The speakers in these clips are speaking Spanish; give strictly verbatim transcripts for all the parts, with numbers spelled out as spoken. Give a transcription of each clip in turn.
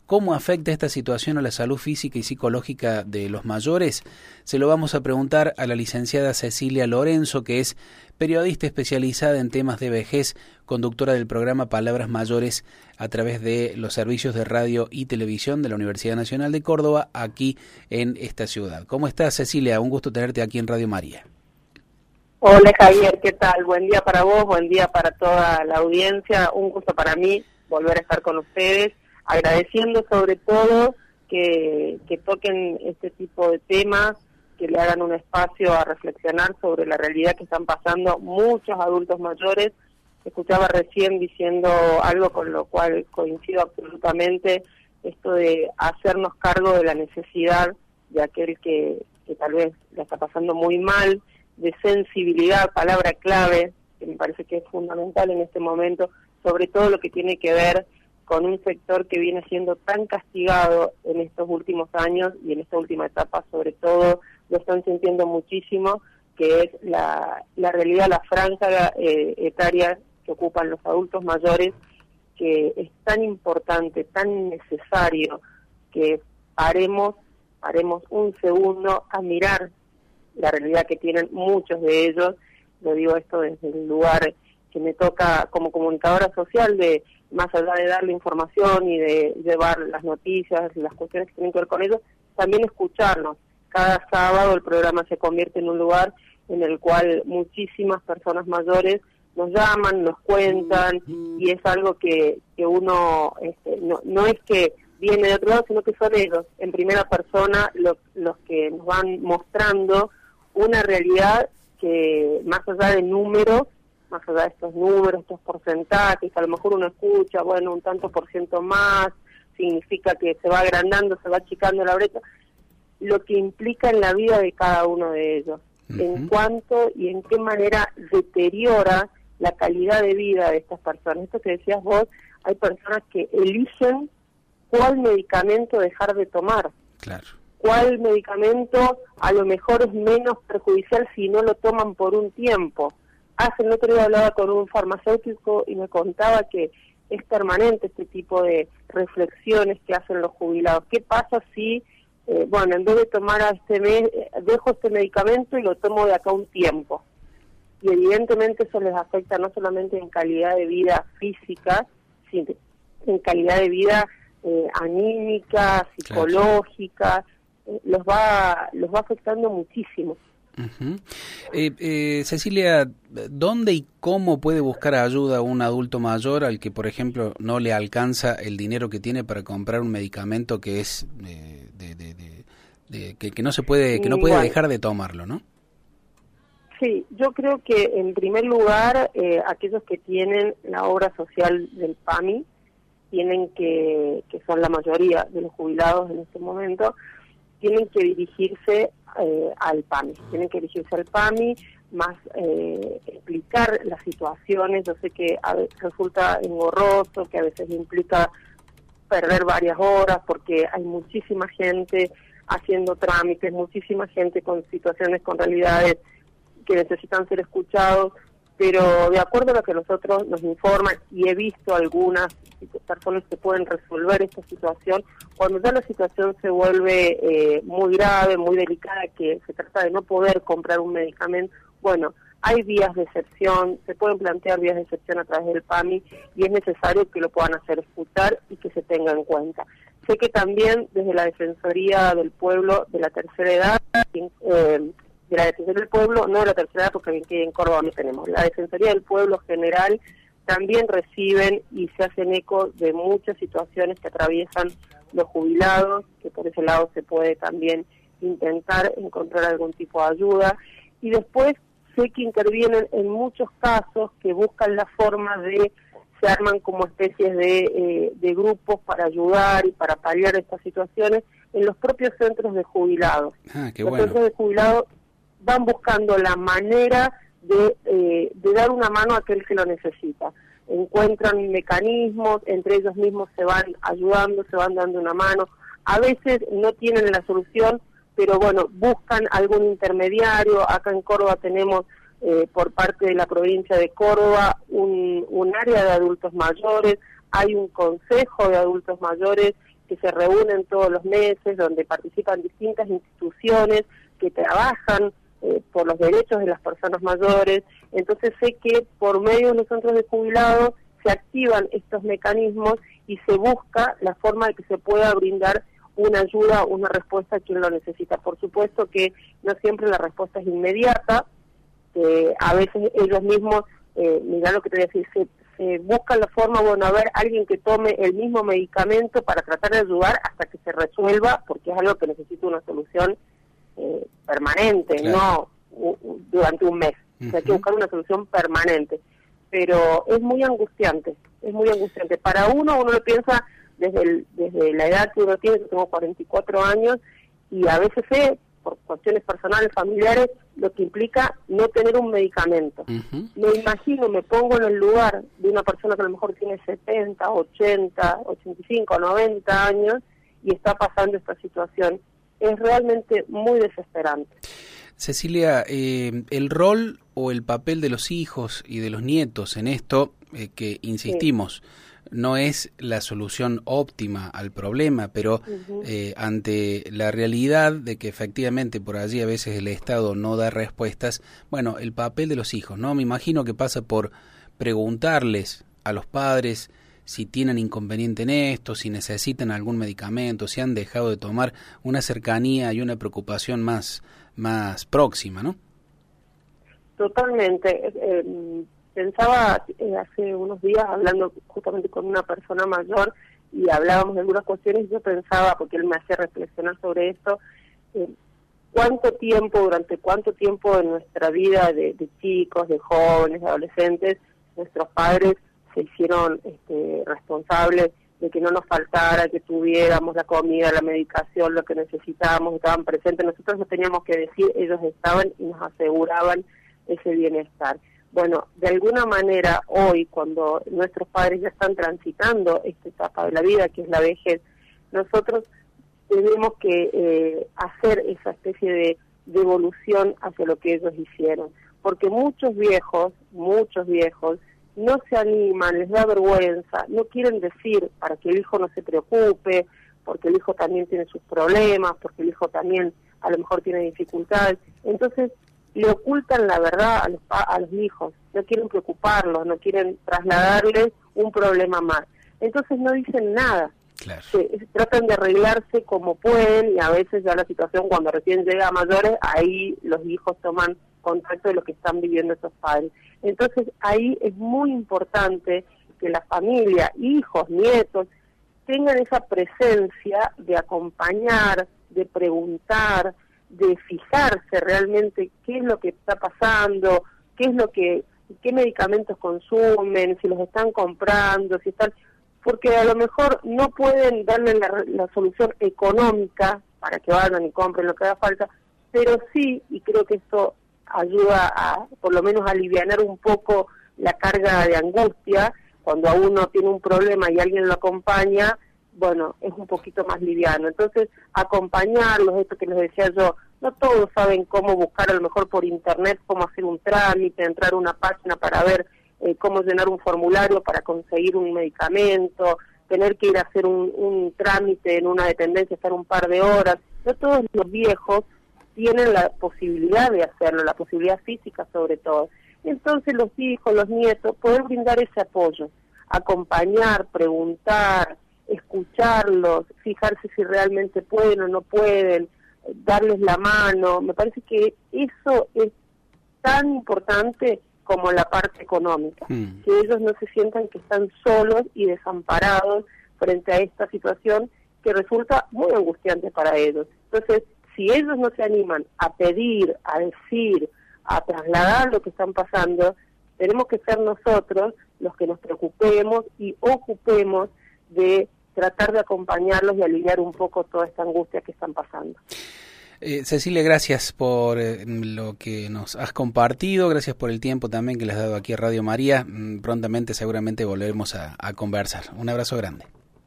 ¿Cómo afecta esta situación a la salud física y psicológica de los mayores? Se lo vamos a preguntar a la licenciada Cecilia Lorenzo, que es periodista especializada en temas de vejez, conductora del programa Palabras Mayores a través de los servicios de radio y televisión de la Universidad Nacional de Córdoba, aquí en esta ciudad. ¿Cómo estás, Cecilia? Un gusto tenerte aquí en Radio María. Hola, Javier, ¿qué tal? Buen día para vos, buen día para toda la audiencia. Un gusto para mí volver a estar con ustedes, agradeciendo sobre todo que, que toquen este tipo de temas, que le hagan un espacio a reflexionar sobre la realidad que están pasando muchos adultos mayores. Escuchaba recién diciendo algo con lo cual coincido absolutamente, esto de hacernos cargo de la necesidad de aquel que, que tal vez la está pasando muy mal, de sensibilidad, palabra clave, que me parece que es fundamental en este momento, sobre todo lo que tiene que ver con un sector que viene siendo tan castigado en estos últimos años y en esta última etapa, sobre todo, lo están sintiendo muchísimo, que es la, la realidad, la franja eh, etaria que ocupan los adultos mayores, que es tan importante, tan necesario, que paremos, paremos un segundo a mirar la realidad que tienen muchos de ellos. Lo digo esto desde el lugar que me toca como comunicadora social, de más allá de darle información y de llevar las noticias, las cuestiones que tienen que ver con ellos, también escucharnos. Cada sábado el programa se convierte en un lugar en el cual muchísimas personas mayores nos llaman, nos cuentan, y es algo que, que uno, este, no, no es que viene de otro lado, sino que son ellos, en primera persona, los, los que nos van mostrando una realidad que, más allá de números, más allá de estos números, estos porcentajes, a lo mejor uno escucha, bueno, un tanto por ciento más, significa que se va agrandando, se va achicando la brecha, lo que implica en la vida de cada uno de ellos, uh-huh. en cuánto y en qué manera deteriora la calidad de vida de estas personas. Esto que decías vos, hay personas que eligen cuál medicamento dejar de tomar. Claro. Cuál medicamento a lo mejor es menos perjudicial si no lo toman por un tiempo. Hace el otro día hablaba con un farmacéutico y me contaba que es permanente este tipo de reflexiones que hacen los jubilados. ¿Qué pasa si, eh, bueno, en vez de tomar a este mes, dejo este medicamento y lo tomo de acá un tiempo? Y evidentemente eso les afecta no solamente en calidad de vida física, sino en calidad de vida eh, anímica, psicológica, eh, los va los va afectando muchísimo. Uh-huh. eh, eh, Cecilia, ¿dónde y cómo puede buscar ayuda un adulto mayor al que, por ejemplo, no le alcanza el dinero que tiene para comprar un medicamento que es eh, de, de, de, de, que, que no se puede que no puede bueno. dejar de tomarlo, ¿no? Sí, yo creo que en primer lugar eh, aquellos que tienen la obra social del P A M I tienen que, que son la mayoría de los jubilados en este momento, tienen que dirigirse eh, al P A M I, tienen que dirigirse al P A M I, más eh, explicar las situaciones. Yo sé que a veces resulta engorroso, que a veces implica perder varias horas, porque hay muchísima gente haciendo trámites, muchísima gente con situaciones, con realidades que necesitan ser escuchados, pero de acuerdo a lo que nosotros nos informan, y he visto algunas personas que pueden resolver esta situación, cuando ya la situación se vuelve eh, muy grave, muy delicada, que se trata de no poder comprar un medicamento, bueno, hay vías de excepción, se pueden plantear vías de excepción a través del P A M I, y es necesario que lo puedan hacer escuchar y que se tenga en cuenta. Sé que también desde la Defensoría del Pueblo de la Tercera Edad, eh, de la Defensoría del Pueblo, no de la tercera edad, porque aquí en Córdoba no tenemos, la Defensoría del Pueblo general, también reciben y se hacen eco de muchas situaciones que atraviesan los jubilados, que por ese lado se puede también intentar encontrar algún tipo de ayuda. Y después sé que intervienen en muchos casos que buscan la forma de, se arman como especies de, eh, de grupos para ayudar y para paliar estas situaciones en los propios centros de jubilados. Ah, qué los bueno. centros de jubilados van buscando la manera de, eh, de dar una mano a aquel que lo necesita. Encuentran mecanismos, entre ellos mismos se van ayudando, se van dando una mano. A veces no tienen la solución, pero bueno, buscan algún intermediario. Acá en Córdoba tenemos, eh, por parte de la provincia de Córdoba, un, un área de adultos mayores, hay un consejo de adultos mayores que se reúnen todos los meses, donde participan distintas instituciones que trabajan eh, por los derechos de las personas mayores. Entonces sé que por medio de los centros de jubilados se activan estos mecanismos y se busca la forma de que se pueda brindar una ayuda, una respuesta a quien lo necesita. Por supuesto que no siempre la respuesta es inmediata, eh, a veces ellos mismos, eh, mirá lo que te voy a decir, se, se busca la forma, bueno, a ver, alguien que tome el mismo medicamento para tratar de ayudar hasta que se resuelva, porque es algo que necesita una solución eh, permanente, claro. no uh, durante un mes. Uh-huh. O sea, hay que buscar una solución permanente. Pero es muy angustiante, es muy angustiante. Para uno, uno lo piensa desde, el, desde la edad que uno tiene, que tengo cuarenta y cuatro años, y a veces sé, por cuestiones personales, familiares, lo que implica no tener un medicamento. Uh-huh. Me imagino, me pongo en el lugar de una persona que a lo mejor tiene setenta, ochenta, ochenta y cinco, noventa años y está pasando esta situación. Es realmente muy desesperante. Cecilia, eh, el rol o el papel de los hijos y de los nietos en esto, eh, que insistimos, sí. no es la solución óptima al problema, pero uh-huh. eh, ante la realidad de que efectivamente por allí a veces el Estado no da respuestas, bueno, el papel de los hijos, ¿no? Me imagino que pasa por preguntarles a los padres si tienen inconveniente en esto, si necesitan algún medicamento, si han dejado de tomar, una cercanía y una preocupación más, más próxima, ¿no? Totalmente. Eh, pensaba eh, hace unos días hablando justamente con una persona mayor y hablábamos de algunas cuestiones y yo pensaba, porque él me hacía reflexionar sobre esto, eh, cuánto tiempo, durante cuánto tiempo en nuestra vida de, de chicos, de jóvenes, de adolescentes, nuestros padres se hicieron este, responsables de que no nos faltara, que tuviéramos la comida, la medicación, lo que necesitábamos, estaban presentes. Nosotros no teníamos que decir, ellos estaban y nos aseguraban ese bienestar. Bueno, de alguna manera hoy, cuando nuestros padres ya están transitando esta etapa de la vida, que es la vejez, nosotros tenemos que eh, hacer esa especie de, de evolución hacia lo que ellos hicieron. Porque muchos viejos, muchos viejos, no se animan, les da vergüenza, no quieren decir para que el hijo no se preocupe, porque el hijo también tiene sus problemas, porque el hijo también a lo mejor tiene dificultades. Entonces, le ocultan la verdad a los, a los hijos, no quieren preocuparlos, no quieren trasladarles un problema más. Entonces no dicen nada, claro. Se, tratan de arreglarse como pueden y a veces ya la situación cuando recién llega a mayores, ahí los hijos toman contacto de lo que están viviendo esos padres. Entonces ahí es muy importante que la familia, hijos, nietos, tengan esa presencia de acompañar, de preguntar, de fijarse realmente qué es lo que está pasando, qué es lo que, qué medicamentos consumen, si los están comprando, si están, porque a lo mejor no pueden darle la, la solución económica para que vayan y compren lo que haga falta, pero sí, y creo que esto ayuda a, por lo menos, a alivianar un poco la carga de angustia, cuando a uno tiene un problema y alguien lo acompaña, bueno, es un poquito más liviano. Entonces, acompañarlos, esto que les decía yo, no todos saben cómo buscar a lo mejor por internet, cómo hacer un trámite, entrar a una página para ver eh, cómo llenar un formulario para conseguir un medicamento, tener que ir a hacer un, un trámite en una dependencia, estar un par de horas. No todos los viejos tienen la posibilidad de hacerlo, la posibilidad física sobre todo. Entonces los hijos, los nietos, poder brindar ese apoyo, acompañar, preguntar, escucharlos, fijarse si realmente pueden o no pueden, darles la mano. Me parece que eso es tan importante como la parte económica, mm. que ellos no se sientan que están solos y desamparados frente a esta situación que resulta muy angustiante para ellos. Entonces, si ellos no se animan a pedir, a decir, a trasladar lo que están pasando, tenemos que ser nosotros los que nos preocupemos y ocupemos de tratar de acompañarlos y aliviar un poco toda esta angustia que están pasando. Eh, Cecilia, gracias por eh, lo que nos has compartido, gracias por el tiempo también que le has dado aquí a Radio María. Mm, prontamente seguramente volveremos a, a conversar. Un abrazo grande.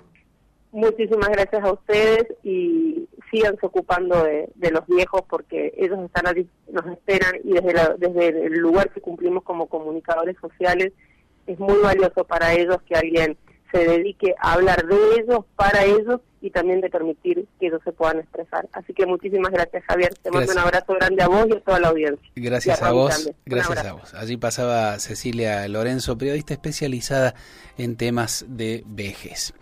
Muchísimas gracias a ustedes y síganse ocupando de, de los viejos porque ellos están allí, nos esperan y desde, la, desde el lugar que cumplimos como comunicadores sociales es muy valioso para ellos que alguien se dedique a hablar de ellos, para ellos y también de permitir que ellos se puedan expresar. Así que muchísimas gracias, Javier. Te mando un abrazo grande a vos y a toda la audiencia. Gracias a, a vos, también. Gracias a vos. Allí pasaba Cecilia Lorenzo, periodista especializada en temas de vejez.